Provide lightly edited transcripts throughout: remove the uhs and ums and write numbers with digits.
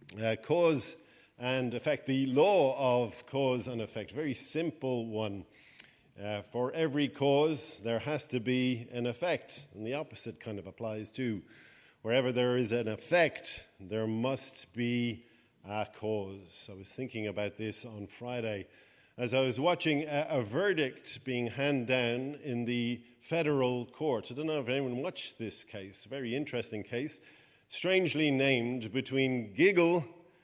Cause and effect, the law of cause and effect, very simple one. For every cause, there has to be an effect, and the opposite kind of applies too. Wherever there is an effect, there must be a cause. I was thinking about this on Friday as I was watching a verdict being handed down in the federal court. I don't know if anyone watched this case, a very interesting case, strangely named between Giggle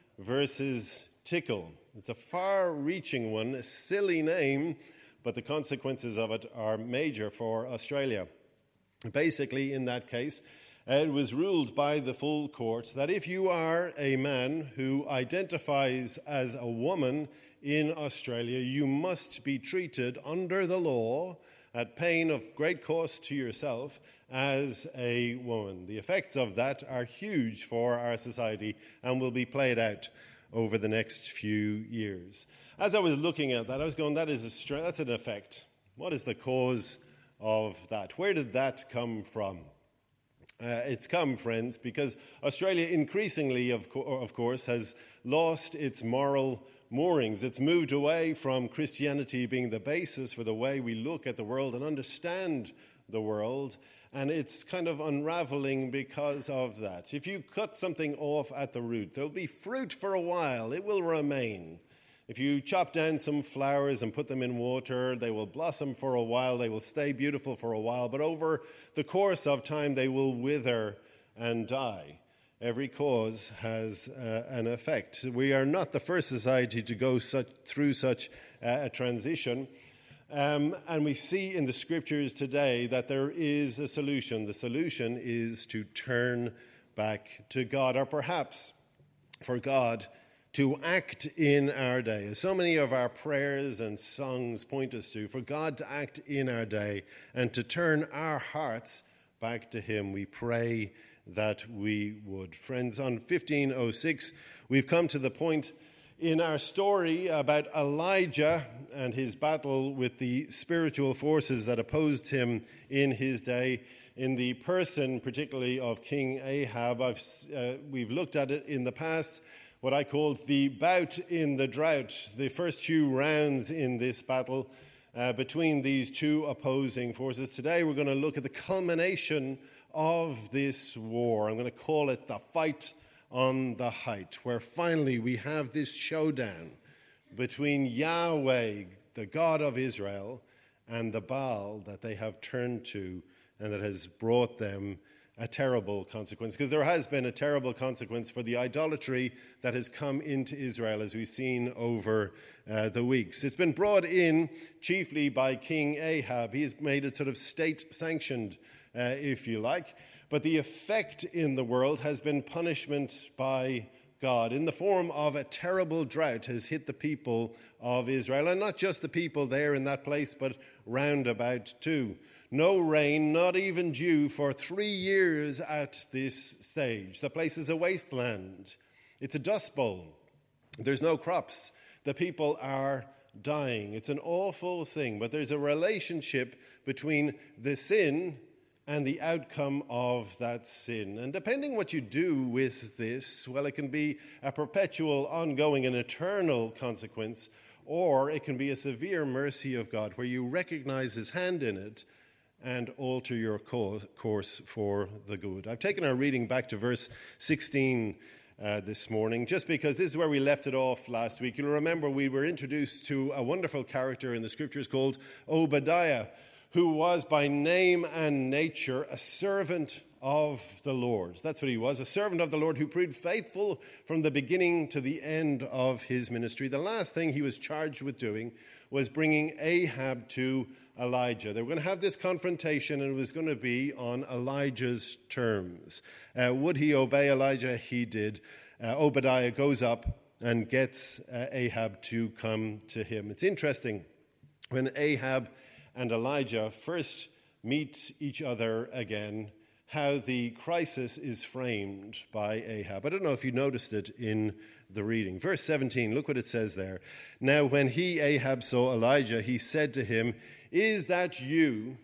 versus Tickle. It's a far-reaching one, a silly name, but the consequences of it are major for Australia. Basically, in that case, it was ruled by the full court that if you are a man who identifies as a woman in Australia, you must be treated under the law at pain of great cost to yourself as a woman. The effects of that are huge for our society and will be played out over the next few years. As I was looking at that, I was going, that's an effect. What is the cause of that? Where did that come from? It's come, friends, because Australia increasingly, of course, has lost its moral moorings. It's moved away from Christianity being the basis for the way we look at the world and understand the world, and it's kind of unraveling because of that. If you cut something off at the root, there'll be fruit for a while. It will remain. If you chop down some flowers and put them in water, they will blossom for a while, they will stay beautiful for a while, but over the course of time they will wither and die. Every cause has an effect. We are not the first society to go through such a transition, and we see in the scriptures today that there is a solution. The solution is to turn back to God, or perhaps for God to act in our day. As so many of our prayers and songs point us to, for God to act in our day and to turn our hearts back to him. We pray that we would. Friends, on 1506, we've come to the point in our story about Elijah and his battle with the spiritual forces that opposed him in his day, in the person particularly of King Ahab. We've looked at it in the past, what I called the bout in the drought, the first few rounds in this battle between these two opposing forces. Today we're going to look at the culmination of this war. I'm going to call it the fight on the height, where finally we have this showdown between Yahweh, the God of Israel, and the Baal that they have turned to and that has brought them a terrible consequence, because there has been a terrible consequence for the idolatry that has come into Israel, as we've seen over the weeks. It's been brought in chiefly by King Ahab. He has made it sort of state-sanctioned, if you like, but the effect in the world has been punishment by God in the form of a terrible drought has hit the people of Israel, and not just the people there in that place, but round about too. No rain, not even dew, for 3 years at this stage. The place is a wasteland. It's a dust bowl. There's no crops. The people are dying. It's an awful thing, but there's a relationship between the sin and the outcome of that sin. And depending what you do with this, well, it can be a perpetual, ongoing, and eternal consequence, or it can be a severe mercy of God where you recognize his hand in it and alter your course for the good. I've taken our reading back to verse 16 this morning, just because this is where we left it off last week. You'll remember we were introduced to a wonderful character in the scriptures called Obadiah, who was by name and nature a servant of the Lord. That's what he was, a servant of the Lord who proved faithful from the beginning to the end of his ministry. The last thing he was charged with doing was bringing Ahab to Elijah. They were going to have this confrontation, and it was going to be on Elijah's terms. Would he obey Elijah? He did. Obadiah goes up and gets Ahab to come to him. It's interesting, when Ahab and Elijah first meet each other again, how the crisis is framed by Ahab. I don't know if you noticed it in the reading. Verse 17, look what it says there. Now when he, Ahab, saw Elijah, he said to him, "Is that you,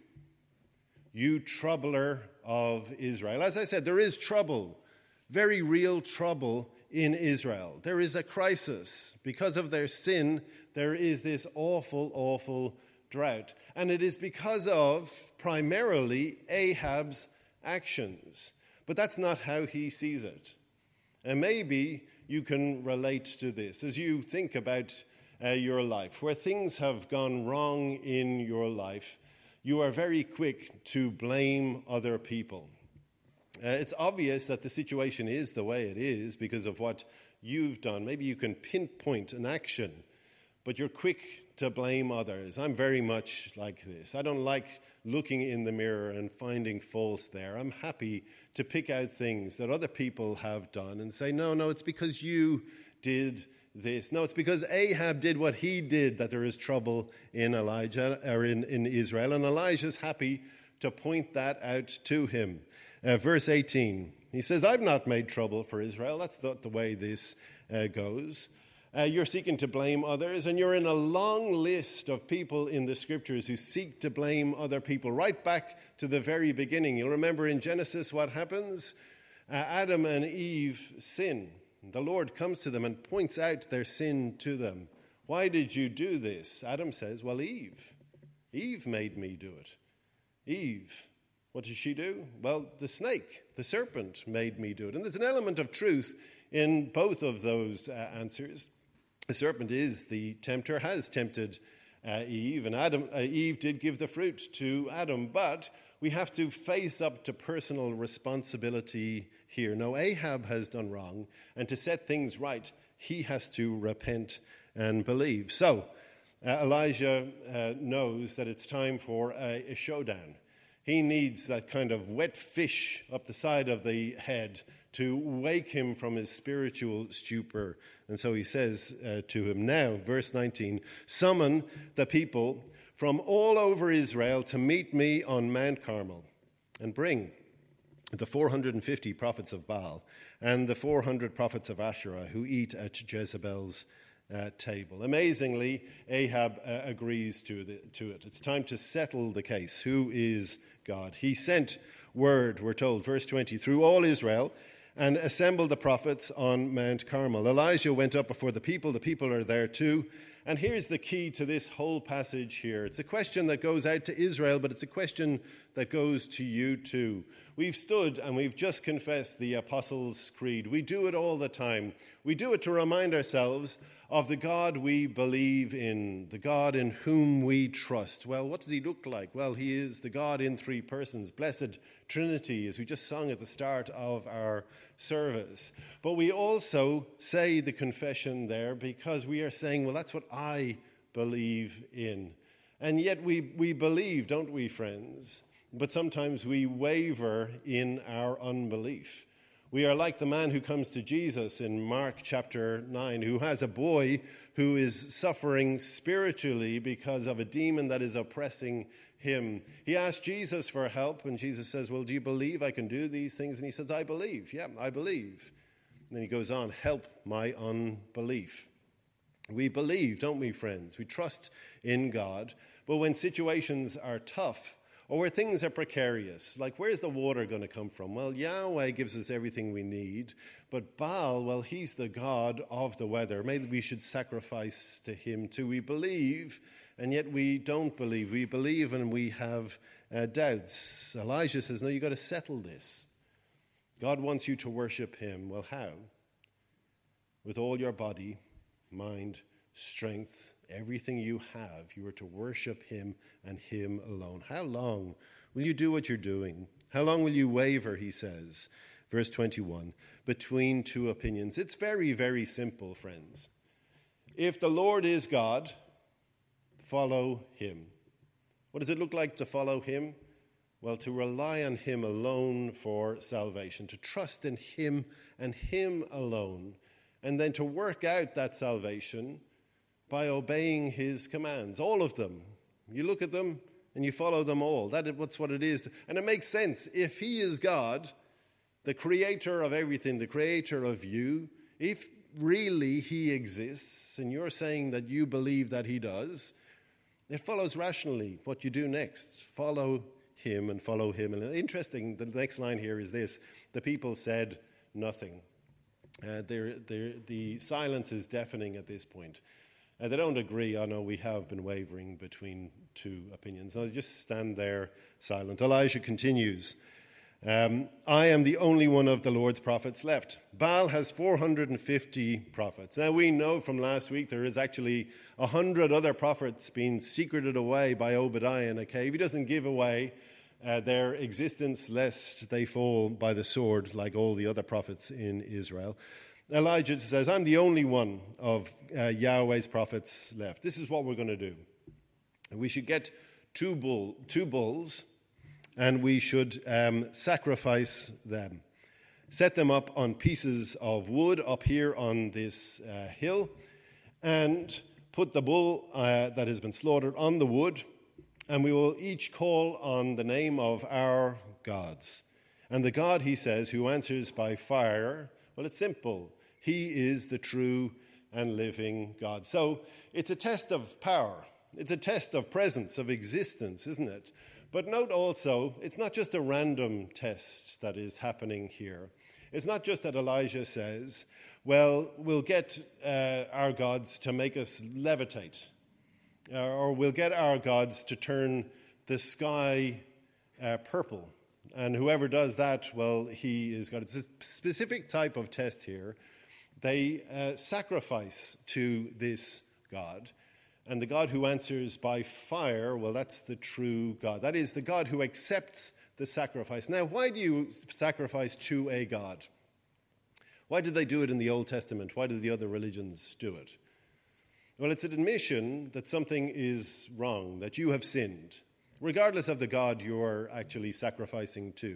you troubler of Israel?" As I said, there is trouble, very real trouble in Israel. There is a crisis. Because of their sin, there is this awful, awful drought. And it is because of, primarily, Ahab's actions. But that's not how he sees it. And maybe you can relate to this as you think about your life. Where things have gone wrong in your life, you are very quick to blame other people. It's obvious that the situation is the way it is because of what you've done. Maybe you can pinpoint an action, but you're quick to blame others. I'm very much like this. I don't like looking in the mirror and finding fault there. I'm happy to pick out things that other people have done and say, no, it's because you did this. No, it's because Ahab did what he did that there is trouble in Elijah or in Israel. And Elijah's happy to point that out to him. Verse 18, he says, I've not made trouble for Israel. That's not the way this goes. You're seeking to blame others, and you're in a long list of people in the scriptures who seek to blame other people, right back to the very beginning. You'll remember in Genesis what happens. Adam and Eve sin. The Lord comes to them and points out their sin to them. Why did you do this? Adam says, well, Eve. Eve made me do it. Eve. What did she do? Well, the snake, the serpent, made me do it. And there's an element of truth in both of those answers. The serpent is the tempter, has tempted Eve, and Eve did give the fruit to Adam. But we have to face up to personal responsibility here. Now, Ahab has done wrong, and to set things right, he has to repent and believe. So, Elijah knows that it's time for a showdown. He needs that kind of wet fish up the side of the head to wake him from his spiritual stupor. And so he says to him now, verse 19, summon the people from all over Israel to meet me on Mount Carmel, and bring the 450 prophets of Baal and the 400 prophets of Asherah who eat at Jezebel's table. Amazingly, Ahab agrees to it. It's time to settle the case. Who is God? He sent word, we're told, verse 20, through all Israel, and assembled the prophets on Mount Carmel. Elijah went up before the people. The people are there too. And here's the key to this whole passage here. It's a question that goes out to Israel, but it's a question that goes to you too. We've stood and we've just confessed the Apostles' Creed. We do it all the time. We do it to remind ourselves of the God we believe in, the God in whom we trust. Well, what does he look like? Well, he is the God in three persons, blessed Trinity, as we just sung at the start of our service. But we also say the confession there because we are saying, well, that's what I believe in. And yet we believe, don't we, friends? But sometimes we waver in our unbelief. We are like the man who comes to Jesus in Mark chapter 9, who has a boy who is suffering spiritually because of a demon that is oppressing him. He asks Jesus for help, and Jesus says, well, do you believe I can do these things? And he says, I believe. Yeah, I believe. And then he goes on, help my unbelief. We believe, don't we, friends? We trust in God. But when situations are tough, or where things are precarious, like where's the water going to come from? Well, Yahweh gives us everything we need, but Baal, well, he's the god of the weather. Maybe we should sacrifice to him too. We believe, and yet we don't believe. We believe and we have doubts. Elijah says, no, you've got to settle this. God wants you to worship him. Well, how? With all your body, mind, strength, everything you have, you are to worship him and him alone. How long will you do what you're doing? How long will you waver, he says. Verse 21, between two opinions. It's very, very simple, friends. If the Lord is God, follow him. What does it look like to follow him? Well, to rely on him alone for salvation, to trust in him and him alone, and then to work out that salvation by obeying his commands, all of them. You look at them and you follow them all. That's what it is. And it makes sense. If he is God, the creator of everything, the creator of you, if really he exists and you're saying that you believe that he does, it follows rationally what you do next. Follow him and follow him. And interesting, the next line here is this. The people said nothing. The silence is deafening at this point. They don't agree. I know we have been wavering between two opinions. They just stand there silent. Elijah continues. I am the only one of the Lord's prophets left. Baal has 450 prophets. Now we know from last week there is actually 100 other prophets being secreted away by Obadiah in a cave. He doesn't give away their existence lest they fall by the sword like all the other prophets in Israel. Elijah says, I'm the only one of Yahweh's prophets left. This is what we're going to do. We should get two bulls, and we should sacrifice them. Set them up on pieces of wood up here on this hill, and put the bull that has been slaughtered on the wood, and we will each call on the name of our gods. And the God, he says, who answers by fire, well, it's simple. He is the true and living God. So it's a test of power. It's a test of presence, of existence, isn't it? But note also, it's not just a random test that is happening here. It's not just that Elijah says, well, we'll get our gods to make us levitate, or we'll get our gods to turn the sky purple. And whoever does that, well, he is God. It's a specific type of test here. They sacrifice to this God. And the God who answers by fire, well, that's the true God. That is the God who accepts the sacrifice. Now, why do you sacrifice to a God? Why did they do it in the Old Testament? Why did the other religions do it? Well, it's an admission that something is wrong, that you have sinned, regardless of the God you're actually sacrificing to.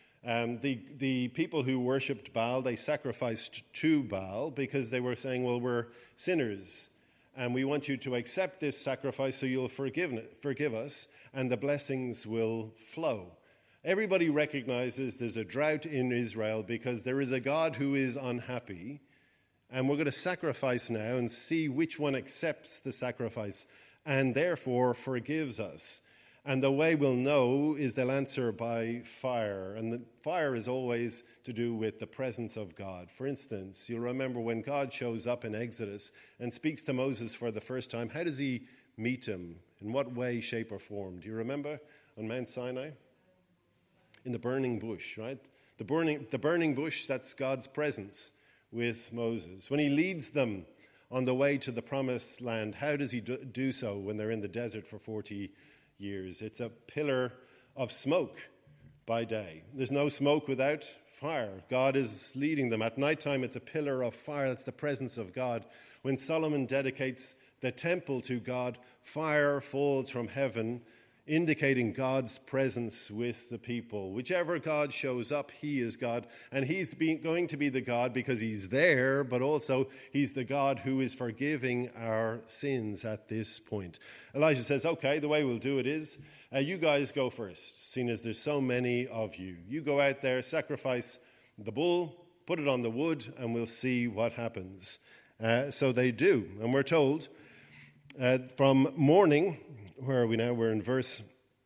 The people who worshipped Baal, they sacrificed to Baal because they were saying, well, we're sinners, and we want you to accept this sacrifice so you'll forgive us, and the blessings will flow. Everybody recognizes there's a drought in Israel because there is a God who is unhappy, and we're going to sacrifice now and see which one accepts the sacrifice and therefore forgives us. And the way we'll know is they'll answer by fire. And the fire is always to do with the presence of God. For instance, you'll remember when God shows up in Exodus and speaks to Moses for the first time, how does he meet him? In what way, shape, or form? Do you remember on Mount Sinai? In the burning bush, right? The burning bush, that's God's presence with Moses. When he leads them on the way to the promised land, how does he do so when they're in the desert for 40 years? It's a pillar of smoke by day. There's no smoke without fire. God is leading them. At nighttime, it's a pillar of fire. That's the presence of God. When Solomon dedicates the temple to God, fire falls from heaven, indicating God's presence with the people. Whichever God shows up, he is God. And he's going to be the God because he's there, but also he's the God who is forgiving our sins at this point. Elijah says, okay, the way we'll do it is, you guys go first, seeing as there's so many of you. You go out there, sacrifice the bull, put it on the wood, and we'll see what happens. So they do. And we're told from morning, where are we now? We're in verse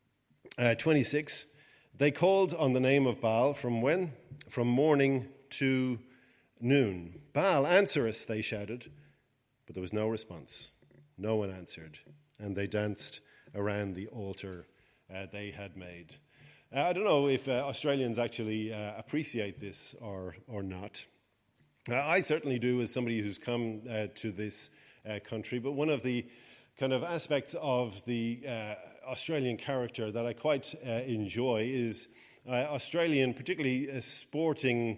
26. They called on the name of Baal from when? From morning to noon. Baal, answer us, they shouted. But there was no response. No one answered. And they danced around the altar they had made. I don't know if Australians actually appreciate this or not. I certainly do, as somebody who's come to this country. But one of the kind of aspects of the Australian character that I quite enjoy is Australian, particularly sporting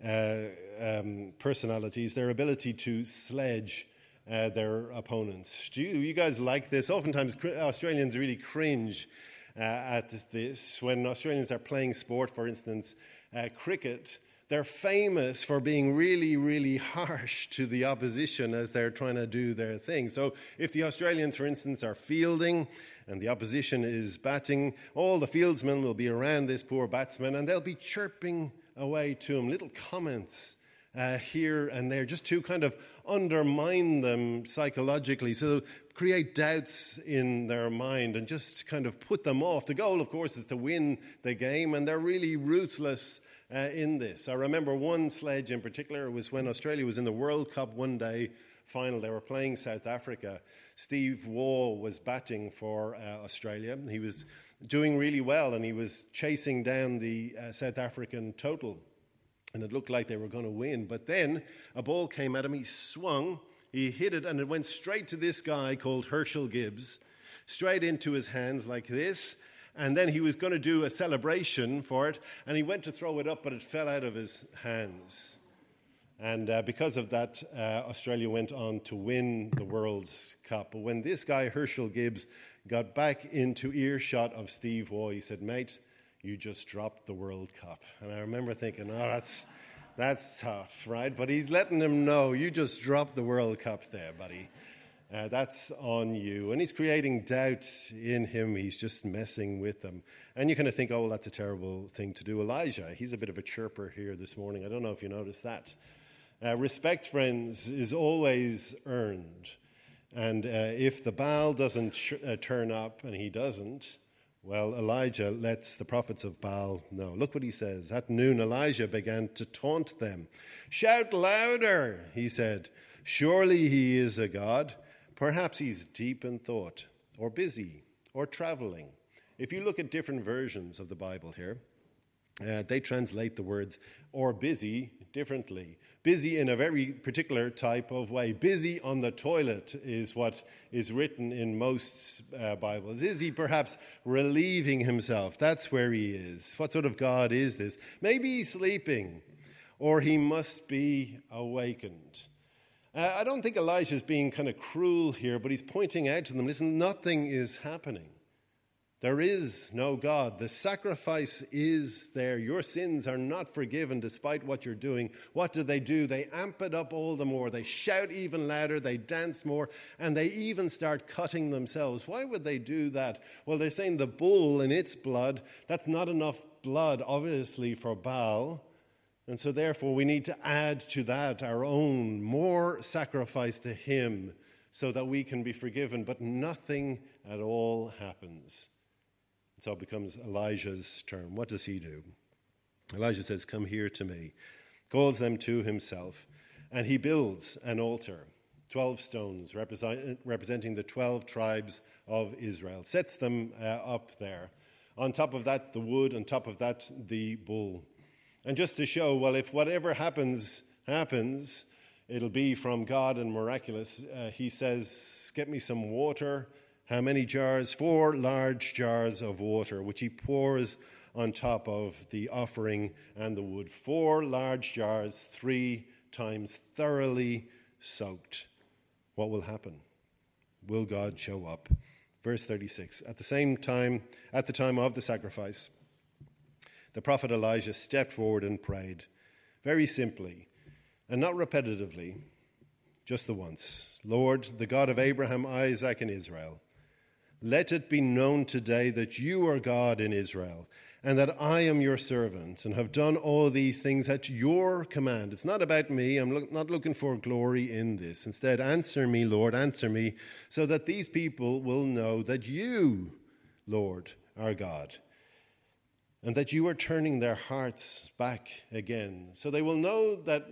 personalities, their ability to sledge their opponents. Do you guys like this? Oftentimes Australians really cringe at this. When Australians are playing sport, for instance, cricket, they're famous for being really, really harsh to the opposition as they're trying to do their thing. So if the Australians, for instance, are fielding and the opposition is batting, all the fieldsmen will be around this poor batsman and they'll be chirping away to him, little comments here and there, just to kind of undermine them psychologically, so create doubts in their mind and just kind of put them off. The goal, of course, is to win the game, and they're really ruthless in this. I remember one sledge in particular. It was when Australia was in the World Cup one day final. They were playing South Africa. Steve Waugh was batting for Australia. He was doing really well, and he was chasing down the South African total. And it looked like they were going to win. But then a ball came at him. He swung, he hit it, and it went straight to this guy called Herschel Gibbs, straight into his hands like this. And then he was going to do a celebration for it, and he went to throw it up, but it fell out of his hands. And because of that, Australia went on to win the World Cup. But when this guy, Herschel Gibbs, got back into earshot of Steve Waugh, he said, "Mate, you just dropped the World Cup." And I remember thinking, oh, that's tough, right? But he's letting him know, you just dropped the World Cup there, buddy. That's on you. And he's creating doubt in him. He's just messing with them. And you kind of think, oh, well, that's a terrible thing to do. Elijah, he's a bit of a chirper here this morning. I don't know if you noticed that. Respect, friends, is always earned. And if the Baal doesn't turn up, and he doesn't, well, Elijah lets the prophets of Baal know. Look what he says. At noon, Elijah began to taunt them. "Shout louder," he said. "Surely he is a god. Perhaps he's deep in thought, or busy, or traveling." If you look at different versions of the Bible here, they translate the words "or busy" differently. Busy in a very particular type of way. Busy on the toilet is what is written in most Bibles. Is he perhaps relieving himself? That's where he is. What sort of God is this? Maybe he's sleeping, or he must be awakened. I don't think Elijah's being kind of cruel here, but he's pointing out to them, listen, nothing is happening. There is no God. The sacrifice is there. Your sins are not forgiven despite what you're doing. What do? They amp it up all the more. They shout even louder. They dance more. And they even start cutting themselves. Why would they do that? Well, they're saying the bull and its blood, that's not enough blood, obviously, for Baal. And so therefore we need to add to that our own more sacrifice to him so that we can be forgiven. But nothing at all happens. So it becomes Elijah's turn. What does he do? Elijah says, "Come here to me," calls them to himself, and he builds an altar, 12 stones representing the 12 tribes of Israel, sets them up there. On top of that, the wood, on top of that, the bull. And just to show, well, if whatever happens, it'll be from God and miraculous, he says, "Get me some water." How many jars? 4 large jars of water, which he pours on top of the offering and the wood. 4 large jars, 3 times thoroughly soaked. What will happen? Will God show up? Verse 36. At the time of the sacrifice, the prophet Elijah stepped forward and prayed, very simply, and not repetitively, just the once. "Lord, the God of Abraham, Isaac, and Israel, let it be known today that you are God in Israel, and that I am your servant, and have done all these things at your command." It's not about me. I'm not looking for glory in this. Instead, answer me, Lord, answer me, so that these people will know that you, Lord, are God, and that you are turning their hearts back again. So they will know that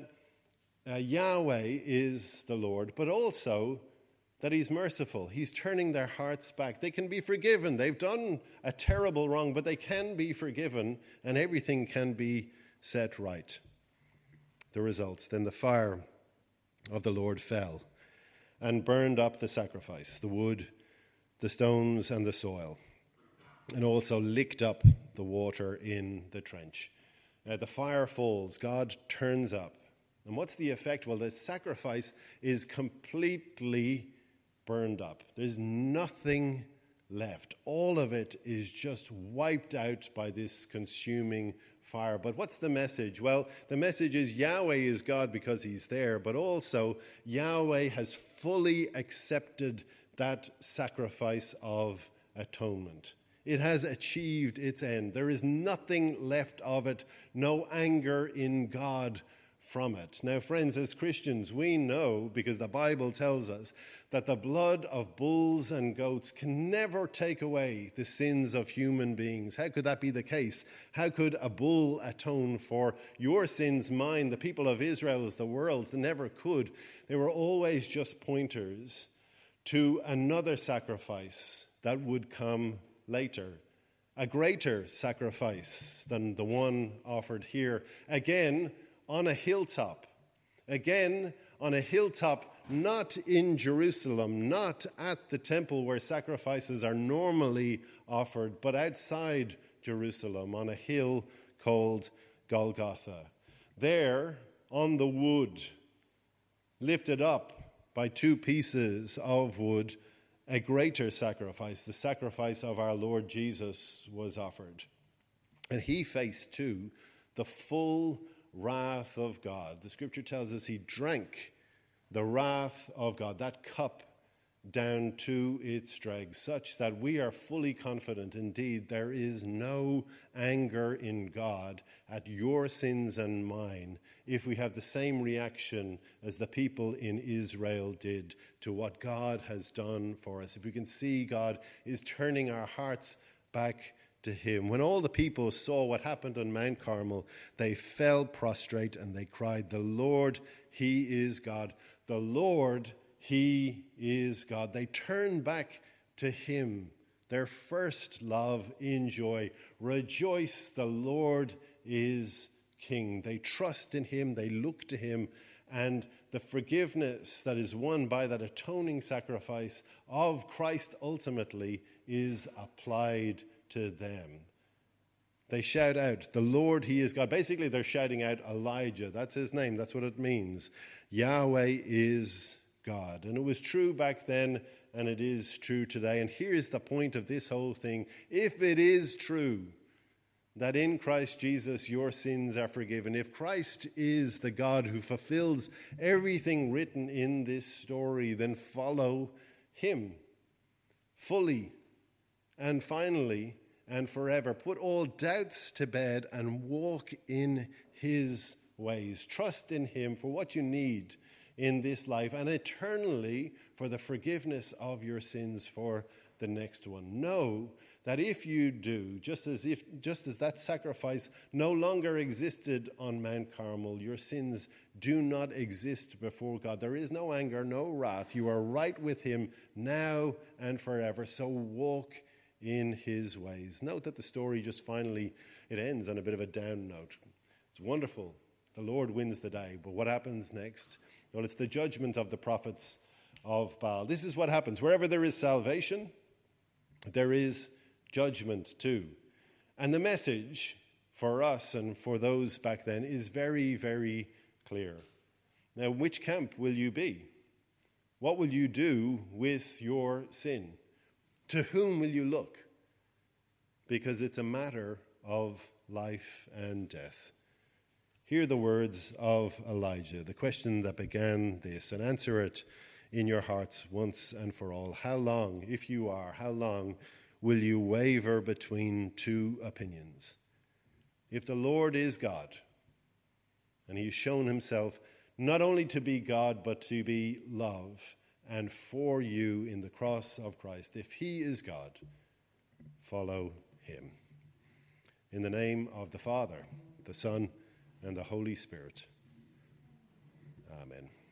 Yahweh is the Lord, but also that he's merciful. He's turning their hearts back. They can be forgiven. They've done a terrible wrong, but they can be forgiven, and everything can be set right. The result, then the fire of the Lord fell and burned up the sacrifice, the wood, the stones, and the soil, and also licked up the water in the trench. The fire falls. God turns up. And what's the effect? Well, the sacrifice is completely burned up. There's nothing left. All of it is just wiped out by this consuming fire. But what's the message? Well, the message is Yahweh is God because he's there, but also Yahweh has fully accepted that sacrifice of atonement. It has achieved its end. There is nothing left of it, no anger in God from it. Now, friends, as Christians, we know, because the Bible tells us, that the blood of bulls and goats can never take away the sins of human beings. How could that be the case? How could a bull atone for your sins, mine, the people of Israel's, the world's? They never could. They were always just pointers to another sacrifice that would come later, a greater sacrifice than the one offered here. Again, on a hilltop. Again, on a hilltop, not in Jerusalem, not at the temple where sacrifices are normally offered, but outside Jerusalem, on a hill called Golgotha. There, on the wood, lifted up by two pieces of wood, a greater sacrifice, the sacrifice of our Lord Jesus, was offered. And he faced too the full wrath of God. The scripture tells us he drank the wrath of God, that cup down to its dregs, such that we are fully confident indeed there is no anger in God at your sins and mine if we have the same reaction as the people in Israel did to what God has done for us. If we can see God is turning our hearts back to him. When all the people saw what happened on Mount Carmel, they fell prostrate and they cried, "The Lord, he is God. The Lord, he is God." They turned back to him, their first love in joy. Rejoice, the Lord is King. They trust in him, they look to him, and the forgiveness that is won by that atoning sacrifice of Christ ultimately is applied to them. They shout out, "The Lord, he is God." Basically, they're shouting out Elijah. That's his name. That's what it means. Yahweh is God. And it was true back then, and it is true today. And here's the point of this whole thing. If it is true that in Christ Jesus your sins are forgiven, if Christ is the God who fulfills everything written in this story, then follow him fully and finally and forever. Put all doubts to bed and walk in his ways. Trust in him for what you need in this life and eternally for the forgiveness of your sins for the next one. Know that if you do, just as that sacrifice no longer existed on Mount Carmel, your sins do not exist before God. There is no anger, no wrath. You are right with him now and forever. So walk in his ways. Note that the story just finally, it ends on a bit of a down note. It's wonderful. The Lord wins the day. But what happens next? Well, it's the judgment of the prophets of Baal. This is what happens. Wherever there is salvation, there is judgment too. And the message for us and for those back then is very, very clear. Now, which camp will you be? What will you do with your sin? To whom will you look? Because it's a matter of life and death. Hear the words of Elijah, the question that began this, and answer it in your hearts once and for all. How long, if you are, how long will you waver between two opinions? If the Lord is God, and he has shown himself not only to be God, but to be love, and for you in the cross of Christ, if he is God, follow him. In the name of the Father, the Son, and the Holy Spirit. Amen.